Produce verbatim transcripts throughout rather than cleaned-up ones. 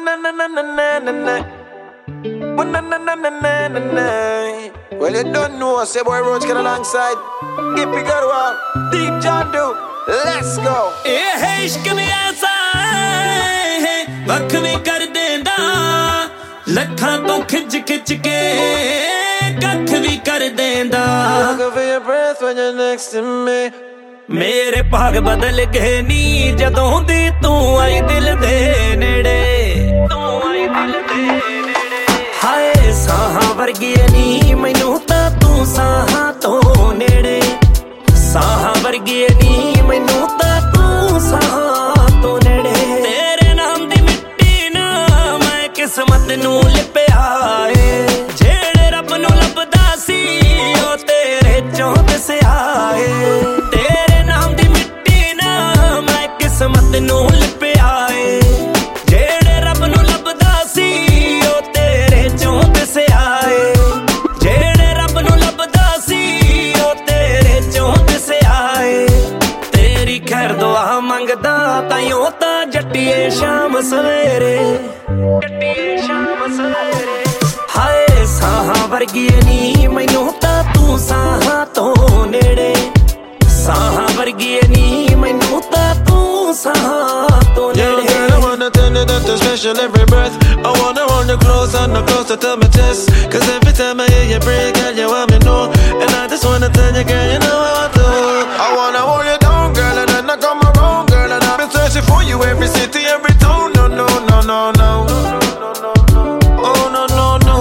na na na na na na na. Na na na na na na na. Well, you don't know, say boy Roach get alongside Gippy Garwa, Deep John Do. Let's go. ਇਹ ਹੈ ਇਸ਼ਕ ਵੀ ਐਸਾ ਹੈ ਵੱਖ ਵੀ ਕਰ ਦੇਂਦਾ ਲੱਖਾਂ ਤੋਂ ਖਿੱਚ ਖਿੱਚ ਕੇ ਕੱਖ ਵੀ ਕਰ ਦੇਂਦਾ Look for your breath when you're next to me. ਮੇਰੇ ਭਾਗ ਬਦਲ ਗਏ ਨੀ ਜਦੋਂ ਦੀ ਤੂੰ ਆਈ ਦਿਲ ਦੇ ਨੇੜੇ ਤੂੰ ਆਈ ਦਿਲ ਦੇ ਨੇੜੇ ਹਾਏ ਸਾਹਾਂ ਵਰਗੀ ਨੀ ਮੈਨੂੰ ਤਾਂ ਤੂੰ ਸਾਹਾਂ ਤੋਂ ਨੇੜੇ ਸਾਹਾਂ ਵਰਗੀ ਨੀ ਮੈਨੂੰ ਤਾਂ ਤੂੰ ਸਾਹਾਂ ਤੋਂ ਨੇੜੇ ਤੇਰੇ ਨਾਮ ਦੀ ਮਿੱਟੀ ਨਾ ਮੈਂ ਕਿਸਮਤ ਨੂੰ ਲਿਪਿਆ ਏ ਜਿਹੜੇ ਰੱਬ ਨੂੰ ਲੱਭਦਾ ਸੀ ਉਹ ਤੇਰੇ ਚੋਂ ਦਿਸਿਆ ਏ ਤੇਰੇ ਨਾਮ ਦੀ ਮਿੱਟੀ ਨਾ ਮੈਂ ਕਿਸਮਤ ਨੂੰ ਲਿਪਿਆ ਏ ਜਿਹੜੇ ਰੱਬ ਨੂੰ ਲੱਭਦਾ ਸੀ ਉਹ ਤੇਰੇ ਚੋਂ ਦਿਸਿਆ ਏ ਜਿਹੜੇ ਰੱਬ ਨੂੰ ਲੱਭਦਾ ਸੀ ਉਹ ਤੇਰੇ ਚੋਂ ਦਿਸਿਆ ਏ ਤੇਰੀ ਖੈਰ ਦੁਆ ਮੰਗਦਾ ਤਾਈਓ ਤਾਂ ਜੱਟੀਏ ਸ਼ਾਮ ਸਵੇਰੇ ਜੱਟੀਏ ਸ਼ਾਮ ਸਵੇਰੇ ਹਾਏ ਸਾਹਾਂ ਵਰਗੀ ਨੀ ਮੈਨੂੰ ਤਾਂ ਤੂੰ ਸਾਹਾਂ ਤੋਂ ਨੇੜੇ ਸਾਹਾਂ ਵਰਗੀ ਨੀ ਮੈਨੂੰ ਤਾਂ ਤੂੰ ਸਾਹਾਂ ਤੋਂ ਨੇੜੇ I wanna tell you that you're special every breath. I wanna hold you close and no closer to my chest. Cause every time I hear you breathe, girl, you want me know. And I just wanna tell you, girl, you know I want to. I wanna hold you down, girl, and then I come around, girl. And I've been searching for you every city, every town. No, no, no, no, no. Oh, no, no, no.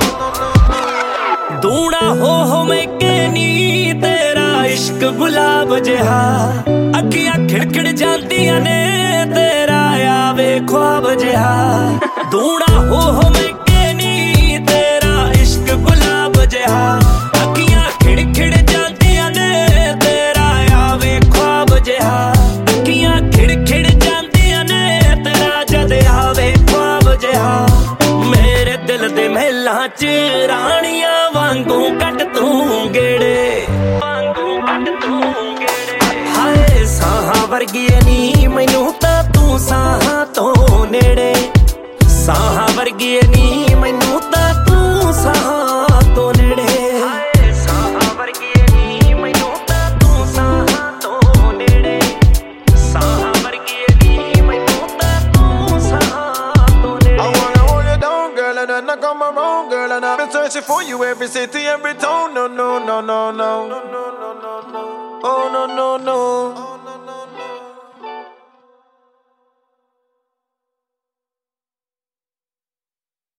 ਦੂਣਾ ਹੋ ਹੋ ਮੈਂ ਕੇ ਨੀ ਤੇਰਾ ਇਸ਼ਕ ਗੁਲਾਬ ਜਿਹਾ ਅੱਖੀਆਂ ਖਿੜਖਿੜ ਜਾਂਦੀਆਂ ਨੇ ਤੇਰਾ ਆਵੇ ਖ਼ਵਾਬ ਜਿਹਾ ਦੂਣਾ ਹੋ ਹੋ ਮੈਂ ਕੇ ਨੀ ਤੇਰਾ ਇਸ਼ਕ ਗੁਲਾਬ ਜਿਹਾ ਅੱਖੀਆਂ ਖਿੜਖਿੜ ਜਾਂਦੀਆਂ ਨੇ ਤੇਰਾ ਆਵੇ ਖ਼ਵਾਬ ਜਿਹਾ ਅੱਖੀਆਂ ਖਿੜਖਿੜ ਜਾਂਦੀਆਂ ਨੇ ਤੇਰਾ ਜਦ ਆਵੇ ਖ਼ਵਾਬ ਜਿਹਾ ਮੇਰੇ ਦਿਲ ਦੇ ਮਹਿਲਾਂ ਚ ਰਾਣੀਆਂ ਵਾਂਗੂ ਕੱਟ ਤੂੰ ਗੇੜੇ ਵਾਂਗੂ ਕੱਟ ਤੂੰ ਗੇੜੇ ਹਾਏ ਸਾਹਾਂ ਵਰਗੀ ਨੀ ਮੈਨੂੰ ਤਾਂ ਤੂੰ ਸਾਹਾਂ ਤੋਂ ਨੇੜੇ ਸਾਹਾਂ ਵਰਗੀ ਨੀ ਮੈਨੂੰ ਤਾਂ ਤੂੰ ਸਾਹਾਂ ਤੋਂ ਨੇੜੇ ਹਾਏ ਸਾਹਾਂ ਵਰਗੀ ਨੀ ਮੈਨੂੰ ਤਾਂ ਤੂੰ ਸਾਹਾਂ ਤੋਂ ਨੇੜੇ ਸਾਹਾਂ ਵਰਗੀ ਨੀ ਮੈਨੂੰ ਤਾਂ ਤੂੰ ਸਾਹਾਂ ਤੋਂ ਨੇੜੇ I wanna hold you down, girl, and then I come around, girl. And I've been searching for you every city, every town. No, no, no, no, no. Oh, no, no, no.